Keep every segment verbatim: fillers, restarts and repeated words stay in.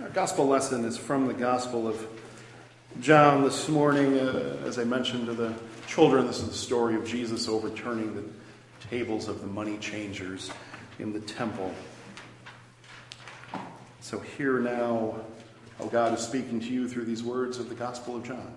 Our gospel lesson is from the Gospel of John this morning. Uh, as I mentioned to the children, this is the story of Jesus overturning the tables of the money changers in the temple. So hear now how God is speaking to you through these words of the Gospel of John.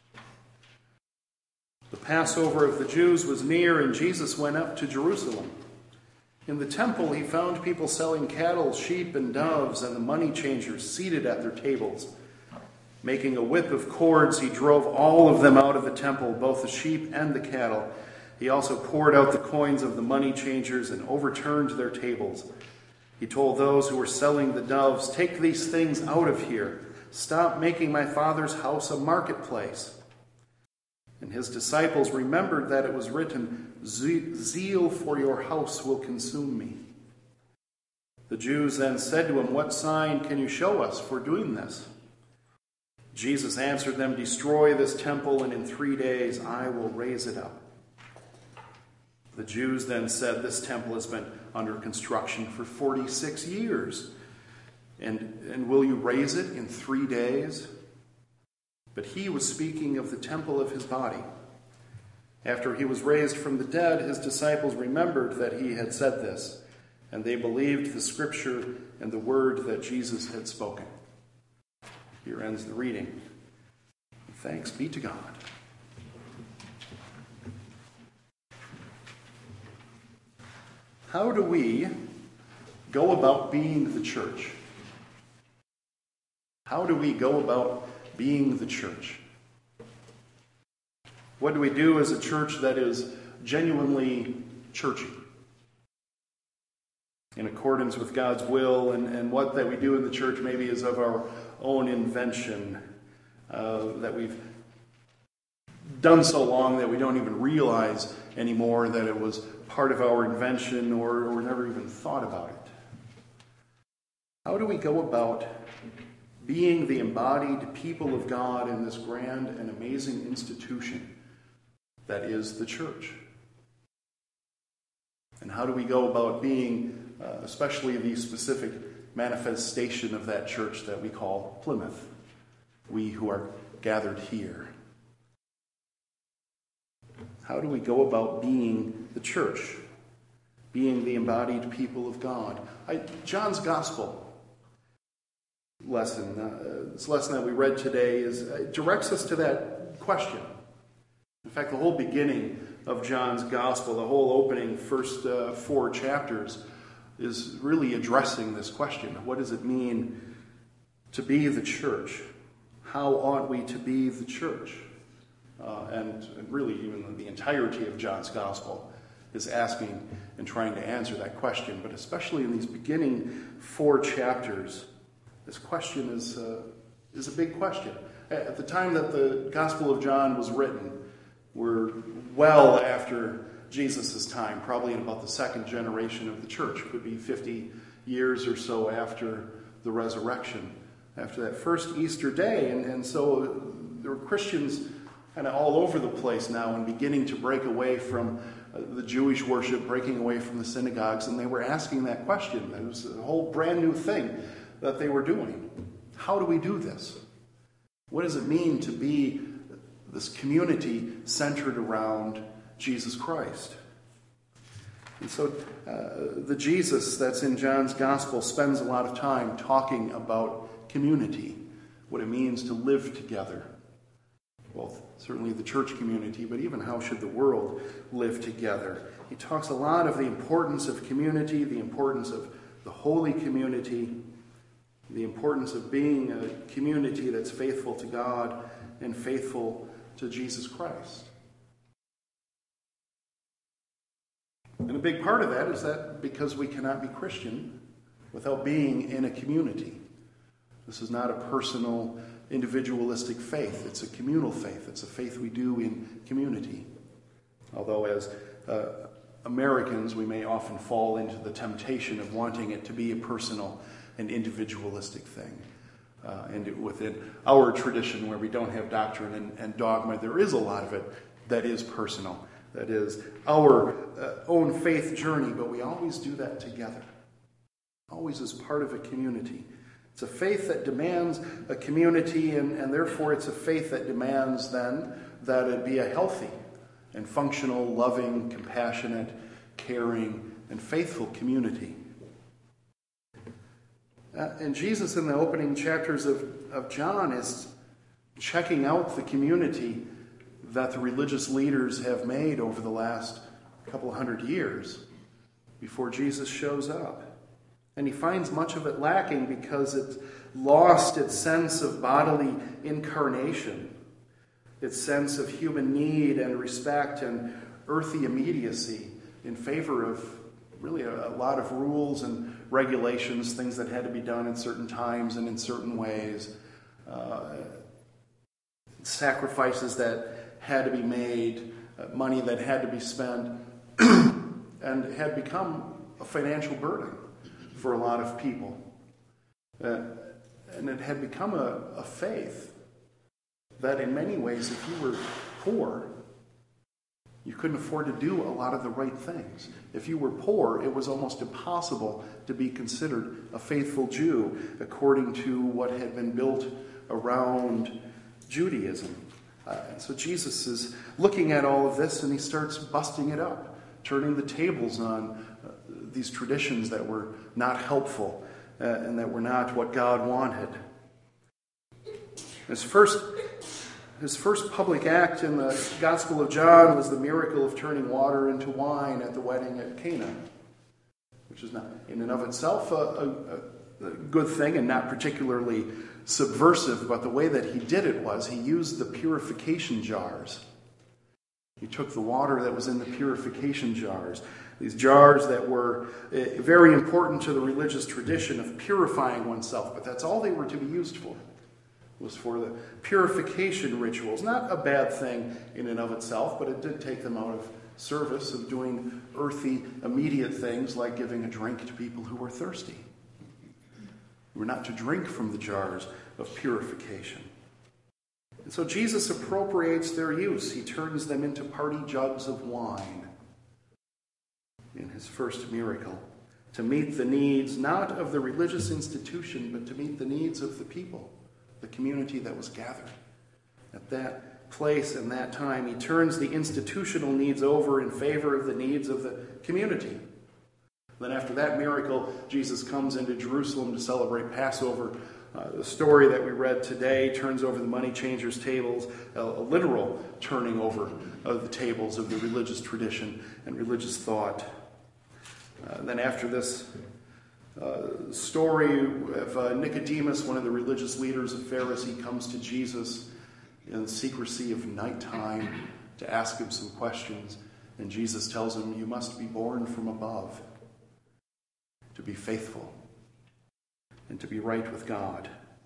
The Passover of the Jews was near, and Jesus went up to Jerusalem. In the temple, he found people selling cattle, sheep, and doves, and the money changers seated at their tables. Making a whip of cords, he drove all of them out of the temple, both the sheep and the cattle. He also poured out the coins of the money changers and overturned their tables. He told those who were selling the doves, "Take these things out of here. Stop making my Father's house a marketplace." And his disciples remembered that it was written, "Zeal for your house will consume me." The Jews then said to him, "What sign can you show us for doing this?" Jesus answered them, "Destroy this temple, and in three days I will raise it up." The Jews then said, "This temple has been under construction for forty-six years. And, and will you raise it in three days?" But he was speaking of the temple of his body. After he was raised from the dead, his disciples remembered that he had said this, and they believed the scripture and the word that Jesus had spoken. Here ends the reading. Thanks be to God. How do we go about being the church? How do we go about being the church? What do we do as a church that is genuinely churchy, in accordance with God's will, and, and what that we do in the church maybe is of our own invention, uh, that we've done so long that we don't even realize anymore that it was part of our invention, or, or never even thought about it? How do we go about being the embodied people of God in this grand and amazing institution that is the church? And how do we go about being, uh, especially the specific manifestation of that church that we call Plymouth, we who are gathered here? How do we go about being the church, being the embodied people of God? I, John's Gospel lesson, uh, this lesson that we read today, is uh, directs us to that question. In fact, the whole beginning of John's Gospel, the whole opening first uh, four chapters, is really addressing this question. What does it mean to be the church? How ought we to be the church? Uh, and, and really, even the entirety of John's Gospel is asking and trying to answer that question. But especially in these beginning four chapters, this question is, uh, is a big question. At the time that the Gospel of John was written, we're well after Jesus' time, probably in about the second generation of the church. It could be fifty years or so after the resurrection, after that first Easter day. And, and so there were Christians kind of all over the place now and beginning to break away from uh, the Jewish worship, breaking away from the synagogues, and they were asking that question. It was a whole brand new thing that they were doing. How do we do this? What does it mean to be this community centered around Jesus Christ? And so uh, the Jesus that's in John's Gospel spends a lot of time talking about community, what it means to live together. Well, certainly the church community, but even how should the world live together? He talks a lot of the importance of community, the importance of the holy community, the importance of being a community that's faithful to God and faithful to Jesus Christ. And a big part of that is that because we cannot be Christian without being in a community. This is not a personal, individualistic faith. It's a communal faith. It's a faith we do in community. Although as uh, Americans, we may often fall into the temptation of wanting it to be a personal and individualistic thing. Uh, and within our tradition, where we don't have doctrine and, and dogma, there is a lot of it that is personal. That is our uh, own faith journey, but we always do that together. Always as part of a community. It's a faith that demands a community, and, and therefore it's a faith that demands then that it be a healthy and functional, loving, compassionate, caring, and faithful community. Uh, and Jesus in the opening chapters of, of John is checking out the community that the religious leaders have made over the last couple hundred years before Jesus shows up. And he finds much of it lacking because it's lost its sense of bodily incarnation, its sense of human need and respect and earthy immediacy in favor of really a, a lot of rules and regulations, things that had to be done at certain times and in certain ways, uh, sacrifices that had to be made, uh, money that had to be spent, and had become a financial burden for a lot of people. Uh, and it had become a, a faith that in many ways, if you were poor, you couldn't afford to do a lot of the right things. If you were poor, it was almost impossible to be considered a faithful Jew according to what had been built around Judaism. Uh, and so Jesus is looking at all of this, and he starts busting it up, turning the tables on uh, these traditions that were not helpful uh, and that were not what God wanted. His first His first public act in the Gospel of John was the miracle of turning water into wine at the wedding at Cana, which is not in and of itself a, a, a good thing and not particularly subversive, but the way that he did it was he used the purification jars. He took the water that was in the purification jars, these jars that were very important to the religious tradition of purifying oneself, but that's all they were to be used for. Was for the purification rituals. Not a bad thing in and of itself, but it did take them out of service of doing earthy, immediate things like giving a drink to people who were thirsty. We were not to drink from the jars of purification. And so Jesus appropriates their use. He turns them into party jugs of wine in his first miracle to meet the needs not of the religious institution, but to meet the needs of the people, the community that was gathered at that place and that time. He turns the institutional needs over in favor of the needs of the community. Then after that miracle, Jesus comes into Jerusalem to celebrate Passover. Uh, the story that we read today turns over the money changers' tables, a, a literal turning over of the tables of the religious tradition and religious thought. Uh, then after this Uh, story of uh, Nicodemus, one of the religious leaders, a Pharisee, comes to Jesus in the secrecy of nighttime to ask him some questions. And Jesus tells him, you must be born from above to be faithful and to be right with God.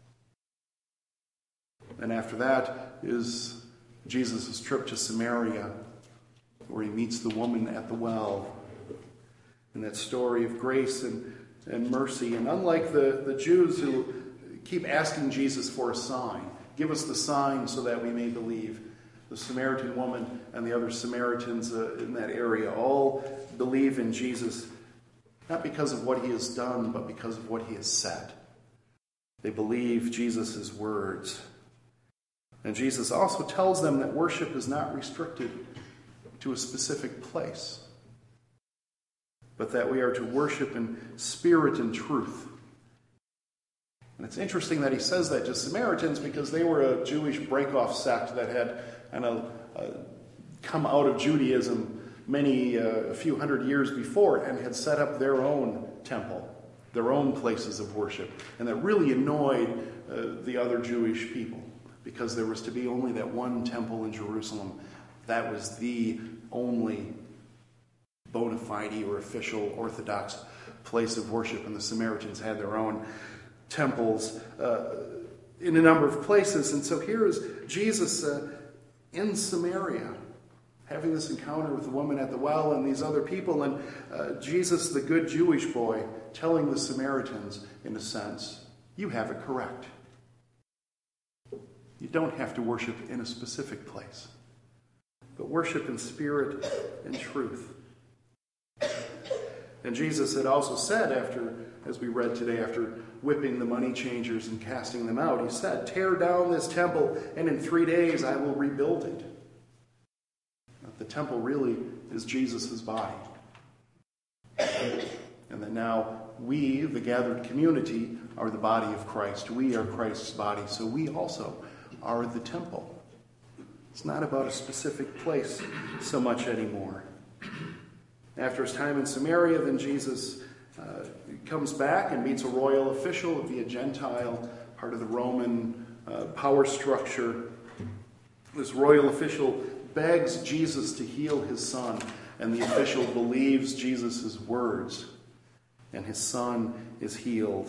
And after that is Jesus' trip to Samaria, where he meets the woman at the well. And that story of grace and and mercy. And unlike the, the Jews who keep asking Jesus for a sign, give us the sign so that we may believe, the Samaritan woman and the other Samaritans uh, in that area all believe in Jesus, not because of what he has done, but because of what he has said. They believe Jesus' words. And Jesus also tells them that worship is not restricted to a specific place, but that we are to worship in spirit and truth. And it's interesting that he says that to Samaritans because they were a Jewish break-off sect that had kind of uh, come out of Judaism many, uh, a few hundred years before and had set up their own temple, their own places of worship, and that really annoyed uh, the other Jewish people because there was to be only that one temple in Jerusalem. That was the only bona fide or official Orthodox place of worship, and the Samaritans had their own temples uh, in a number of places. And so here is Jesus uh, in Samaria, having this encounter with the woman at the well and these other people, and uh, Jesus, the good Jewish boy, telling the Samaritans, in a sense, you have it correct. You don't have to worship in a specific place, but worship in spirit and truth. And Jesus had also said after as we read today, after whipping the money changers and casting them out, he said, "Tear down this temple, and in three days I will rebuild it." The temple really is Jesus' body. And that now we, the gathered community, are the body of Christ. We are Christ's body, so we also are the temple. It's not about a specific place so much anymore. After his time in Samaria, then Jesus uh, comes back and meets a royal official, be a Gentile, part of the Roman uh, power structure. This royal official begs Jesus to heal his son, and the official believes Jesus' words, and his son is healed.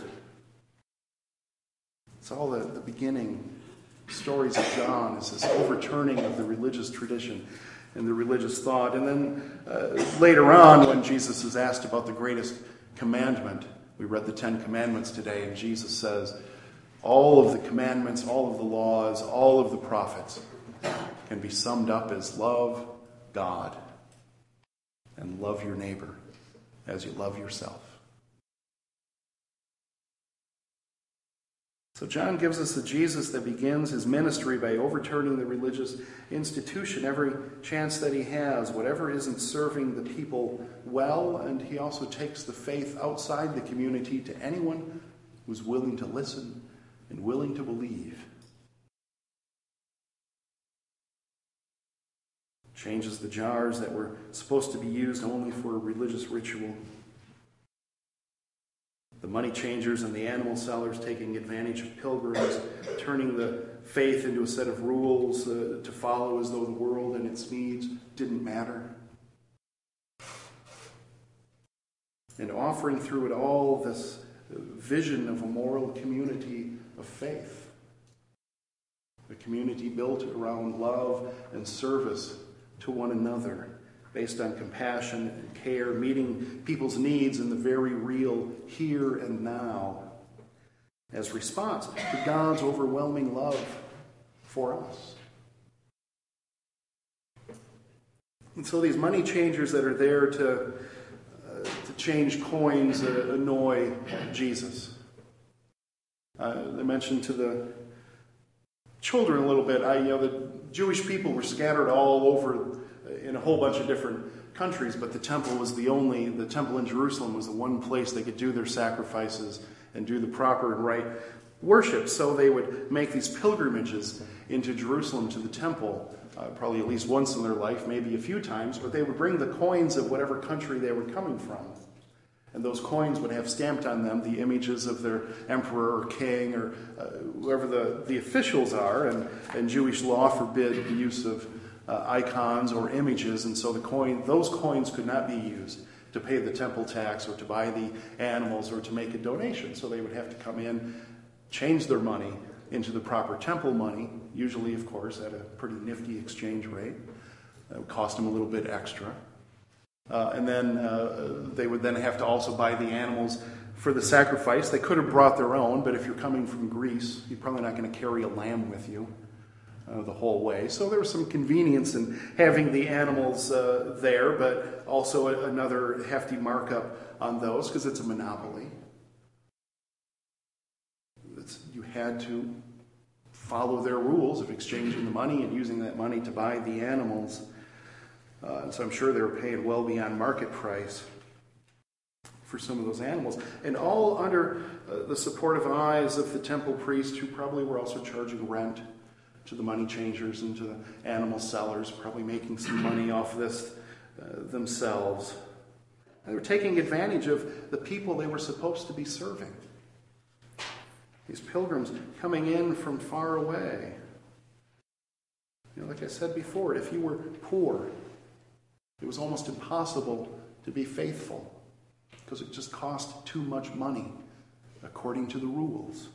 It's all the, the beginning stories of John, is this overturning of the religious tradition and the religious thought. And then uh, later on, when Jesus is asked about the greatest commandment, we read the Ten Commandments today, and Jesus says, all of the commandments, all of the laws, all of the prophets can be summed up as love God and love your neighbor as you love yourself. So John gives us the Jesus that begins his ministry by overturning the religious institution every chance that he has, whatever isn't serving the people well, and he also takes the faith outside the community to anyone who's willing to listen and willing to believe. Changes the jars that were supposed to be used only for a religious ritual. The money changers and the animal sellers taking advantage of pilgrims, turning the faith into a set of rules uh, to follow as though the world and its needs didn't matter. And offering through it all this vision of a moral community of faith. A community built around love and service to one another, based on compassion and care, meeting people's needs in the very real here and now, as response to God's overwhelming love for us. And so these money changers that are there to, uh, to change coins uh, annoy Jesus. Uh, I mentioned to the children a little bit, I, you know, the Jewish people were scattered all over in a whole bunch of different countries, but the temple was the only, the temple in Jerusalem was the one place they could do their sacrifices and do the proper and right worship. So they would make these pilgrimages into Jerusalem to the temple, uh, probably at least once in their life, maybe a few times, but they would bring the coins of whatever country they were coming from. And those coins would have stamped on them the images of their emperor or king or uh, whoever the, the officials are, and, and Jewish law forbid the use of Uh, icons or images, and so the coin, those coins could not be used to pay the temple tax or to buy the animals or to make a donation. So they would have to come in, change their money into the proper temple money, usually, of course, at a pretty nifty exchange rate. It would cost them a little bit extra. Uh, and then uh, they would then have to also buy the animals for the sacrifice. They could have brought their own, but if you're coming from Greece, you're probably not going to carry a lamb with you Uh, the whole way. So there was some convenience in having the animals uh, there, but also a, another hefty markup on those because it's a monopoly. It's, you had to follow their rules of exchanging the money and using that money to buy the animals. Uh, so I'm sure they were paying well beyond market price for some of those animals. And all under uh, the supportive eyes of the temple priests, who probably were also charging rent to the money changers and to the animal sellers, probably making some money off this uh, themselves. And they were taking advantage of the people they were supposed to be serving. These pilgrims coming in from far away. You know, like I said before, if you were poor, it was almost impossible to be faithful because it just cost too much money according to the rules.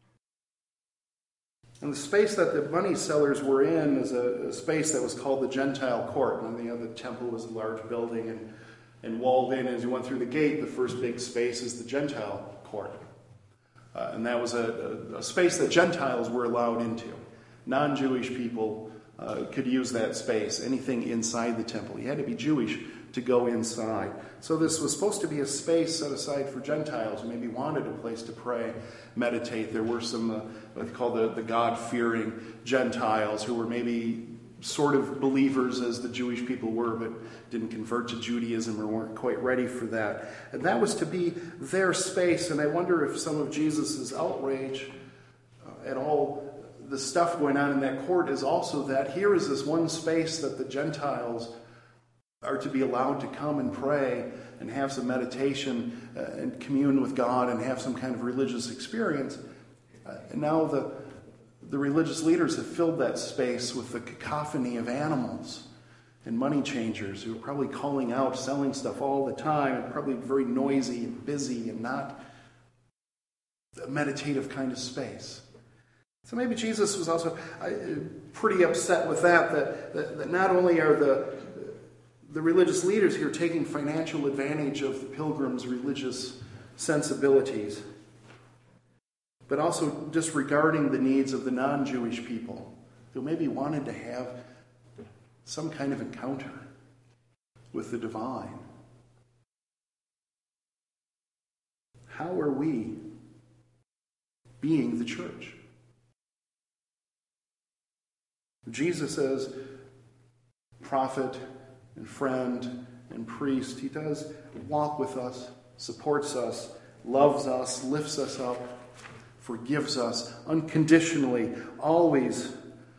And the space that the money sellers were in is a, a space that was called the Gentile court. And you know, the temple was a large building and, and walled in. As you went through the gate, the first big space is the Gentile court. Uh, and that was a, a, a space that Gentiles were allowed into. Non-Jewish people uh, could use that space, anything inside the temple. You had to be Jewish to go inside. So this was supposed to be a space set aside for Gentiles who maybe wanted a place to pray, meditate. There were some, uh, what they call the, the God-fearing Gentiles who were maybe sort of believers as the Jewish people were, but didn't convert to Judaism or weren't quite ready for that. And that was to be their space. And I wonder if some of Jesus' outrage uh, at all the stuff going on in that court is also that here is this one space that the Gentiles are to be allowed to come and pray and have some meditation uh, and commune with God and have some kind of religious experience. Uh, and now the the religious leaders have filled that space with the cacophony of animals and money changers who are probably calling out, selling stuff all the time, and probably very noisy and busy and not a meditative kind of space. So maybe Jesus was also uh, pretty upset with that, that, that, that not only are the, the religious leaders here taking financial advantage of the pilgrims' religious sensibilities, but also disregarding the needs of the non-Jewish people who maybe wanted to have some kind of encounter with the divine. How are we being the church? Jesus as prophet and friend and priest, he does walk with us, supports us, loves us, lifts us up, forgives us unconditionally, always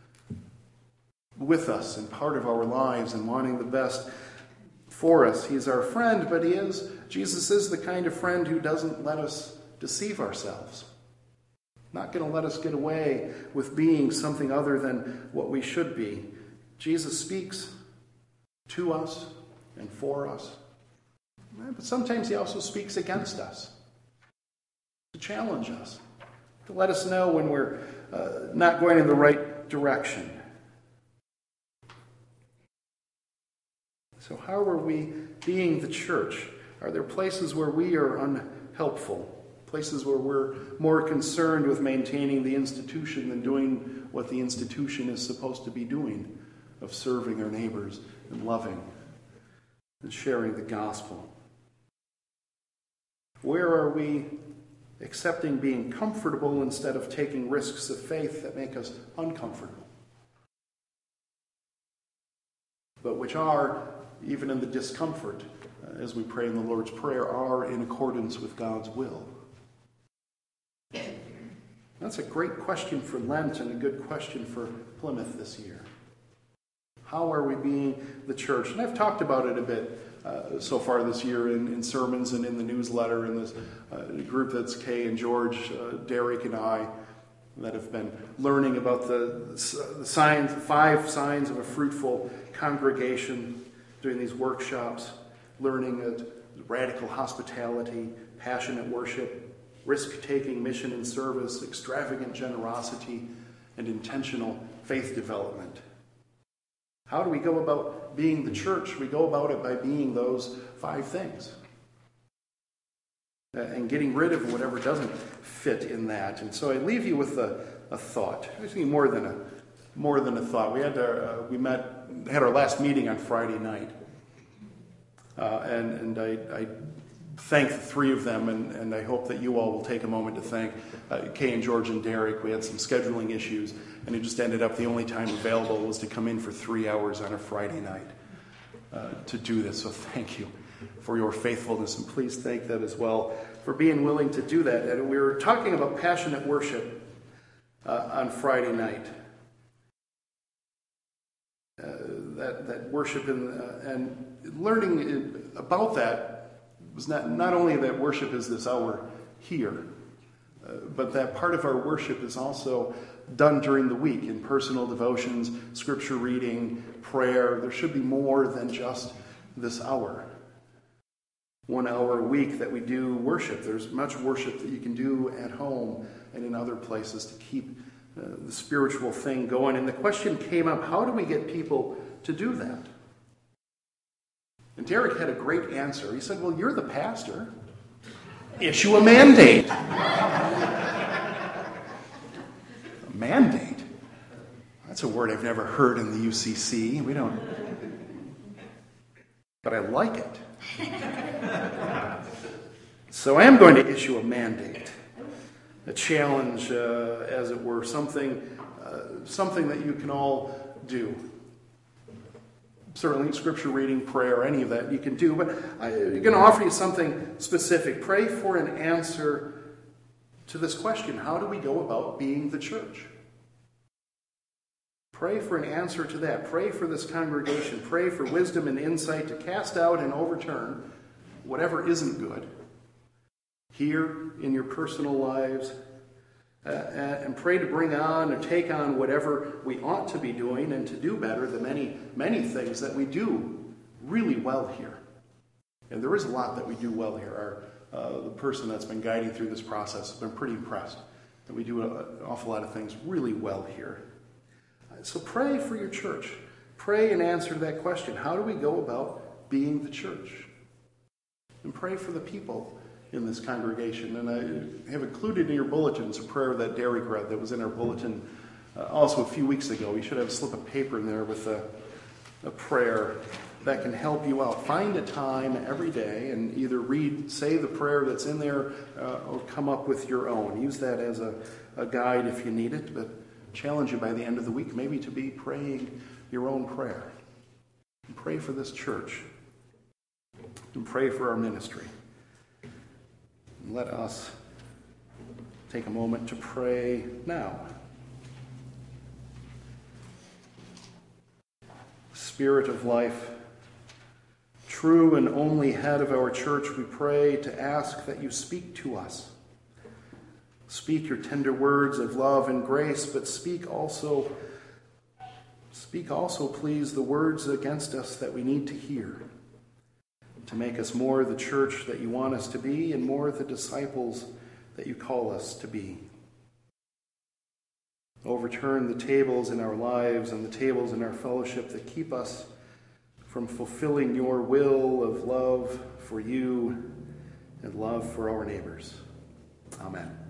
with us and part of our lives and wanting the best for us. He's our friend, but he is, Jesus is the kind of friend who doesn't let us deceive ourselves. Not going to let us get away with being something other than what we should be. Jesus speaks to us and for us. But sometimes he also speaks against us, to challenge us, to let us know when we're uh, not going in the right direction. So how are we being the church? Are there places where we are unhelpful? Places where we're more concerned with maintaining the institution than doing what the institution is supposed to be doing, of serving our neighbors and loving and sharing the gospel? Where are we accepting being comfortable instead of taking risks of faith that make us uncomfortable, but which are, even in the discomfort, uh, as we pray in the Lord's Prayer, are in accordance with God's will? That's a great question for Lent and a good question for Plymouth this year. How are we being the church? And I've talked about it a bit uh, so far this year in, in sermons and in the newsletter, in this uh, group that's Kay and George, uh, Derek and I, that have been learning about the, the signs, five signs of a fruitful congregation, doing these workshops, learning at radical hospitality, passionate worship, risk-taking mission and service, extravagant generosity, and intentional faith development. How do we go about being the church? We go about it by being those five things. Uh, and getting rid of whatever doesn't fit in that. And so I leave you with a, a thought. Actually, more than a more than a thought. We had our, uh, we met had our last meeting on Friday night, uh, and and I, I thank the three of them, and, and I hope that you all will take a moment to thank uh, Kay and George and Derek. We had some scheduling issues, and it just ended up the only time available was to come in for three hours on a Friday night uh, to do this. So thank you for your faithfulness, and please thank them as well for being willing to do that. And we were talking about passionate worship uh, on Friday night. Uh, that that worship and, uh, and learning about that was not, not only that worship is this hour here, uh, but that part of our worship is also done during the week in personal devotions, scripture reading, prayer. There should be more than just this hour. One hour a week that we do worship. There's much worship that you can do at home and in other places to keep uh, the spiritual thing going. And the question came up, how do we get people to do that? And Derek had a great answer. He said, well, you're the pastor. Issue a mandate. A mandate? That's a word I've never heard in the U C C. We don't... but I like it. So I am going to issue a mandate, a challenge, uh, as it were, something, uh, something that you can all do. Certainly scripture reading, prayer, any of that you can do, but I'm going to offer you something specific. Pray for an answer to this question: how do we go about being the church? Pray for an answer to that. Pray for this congregation. Pray for wisdom and insight to cast out and overturn whatever isn't good here in your personal lives. Uh, and pray to bring on or take on whatever we ought to be doing and to do better the many, many things that we do really well here. And there is a lot that we do well here. Our, uh, the person that's been guiding through this process has been pretty impressed that we do a, an awful lot of things really well here. So pray for your church. Pray and answer to that question. How do we go about being the church? And pray for the people in this congregation. And I have included in your bulletins a prayer that Derek read that was in our bulletin uh, also a few weeks ago. You should have a slip of paper in there with a, a prayer that can help you out. Find a time every day and either read, say the prayer that's in there, uh, or come up with your own. Use that as a, a guide if you need it, but challenge you by the end of the week maybe to be praying your own prayer. And pray for this church. And pray for our ministry. And let us take a moment to pray now. Spirit of life, true and only head of our church, we pray to ask that you speak to us. Speak your tender words of love and grace, but speak also, speak also, please, the words against us that we need to hear, to make us more the church that you want us to be and more the disciples that you call us to be. Overturn the tables in our lives and the tables in our fellowship that keep us from fulfilling your will of love for you and love for our neighbors. Amen.